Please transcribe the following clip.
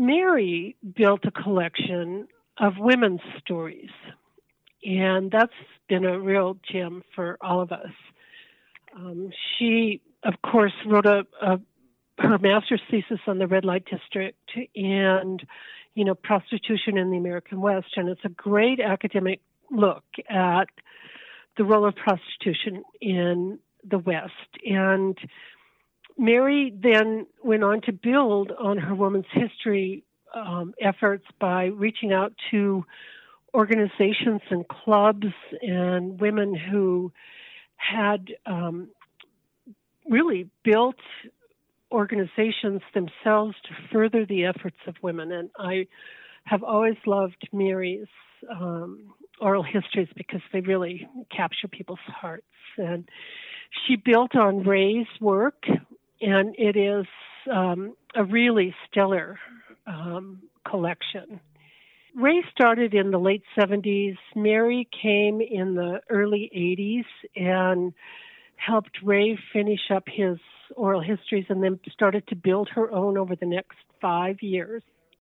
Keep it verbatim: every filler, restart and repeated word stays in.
Mary built a collection of women's stories, and that's been a real gem for all of us. Um, she, of course, wrote a, a her master's thesis on the red light district and, you know, prostitution in the American West, and it's a great academic look at the role of prostitution in the West. And Mary then went on to build on her women's history um, efforts by reaching out to organizations and clubs and women who had um, really built organizations themselves to further the efforts of women. And I have always loved Mary's um, oral histories because they really capture people's hearts. And she built on Ray's work, and it is um, a really stellar um, collection. Ray started in the late seventies. Mary came in the early eighties and helped Ray finish up his oral histories and then started to build her own over the next five years.